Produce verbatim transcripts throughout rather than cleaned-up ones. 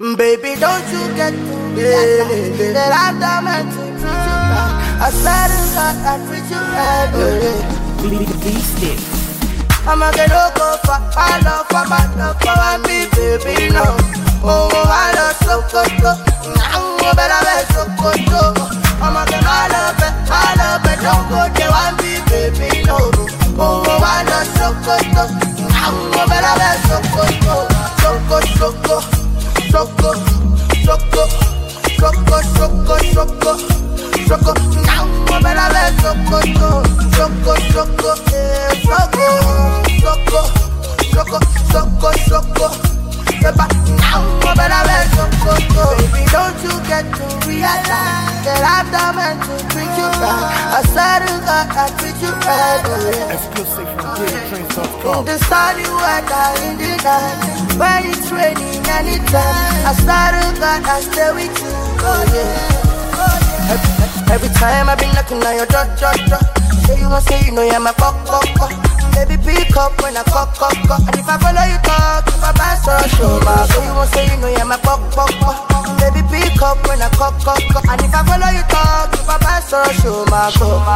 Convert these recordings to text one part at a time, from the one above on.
Baby, don't you get to realize that I'm the man to treat you right. I swear to God, I treat you right. Beastie. I'ma get no go for my love, for my love, for me, baby, no. Oh, I love so good, I'm better than so good. I'ma get my love, my love, don't go there, one me, baby, no. Oh, I love so good, I'm better than so good. So good, so good. Choco, choco, choco, choco, choco, choco. Now I'm better than choco, choco, choco, eh, choco, choco, choco, choco, choco. Now I'm better than choco. Baby, don't you get to realize that I'm the man to treat you right? I swear to God, I treat you right. Exclusive from daily trains dot com. In the sunny weather, in the night, when it's raining anytime, I swear to God, I stay with you. Oh yeah. Every, every time I've been knocking on your door, door, door. Say you won't say you know you're my cock, cock, cock. Baby, pick up when I cock, cock, cock. And if I follow you talk, if I pass or show my. Say you won't say you know you're my cock, cock, cock. Baby, pick up when I cock, cock, cock. And if I follow you talk, if I pass or show my, show my.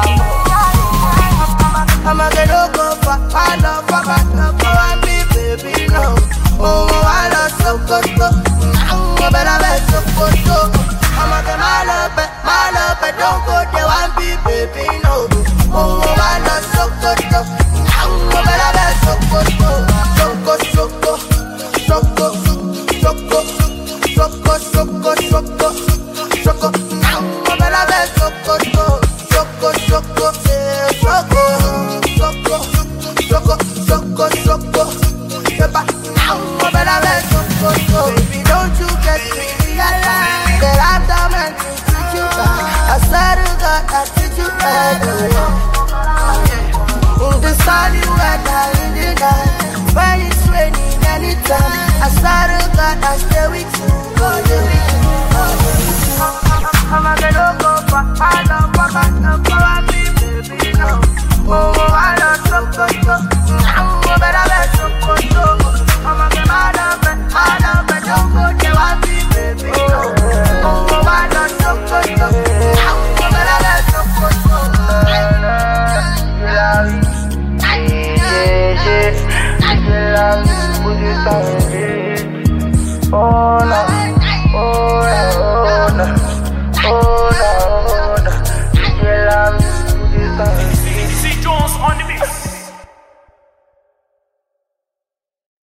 I'ma get no go for my love, for my love, for me, baby, no. Oh, I love so good, I'm better than so good. I'ma get my love, my love, don't go there, one be, baby, no. Oh, I love so good, I'm better than so good. Choco, choco, choco, choco, choco, choco, choco, choco. I'm better than so good. Choco, choco, yeah, choco. Choco, choco, choco, choco. Now I'm better than choco. Baby, don't you get to realize that I'm the man to treat you right? I swear to God, I treat you right. In the sunny weather, in the night, when it's raining anytime, I swear to God, I stay with you. Oh yeah. I'ma get no for my love, for my love, for me, baby, no. Oh, I love so good, I'm better than so good. I'ma get my love, my love, don't go there, one me, baby, no. Oh, I love so good, I'm better than so good. Oh, no.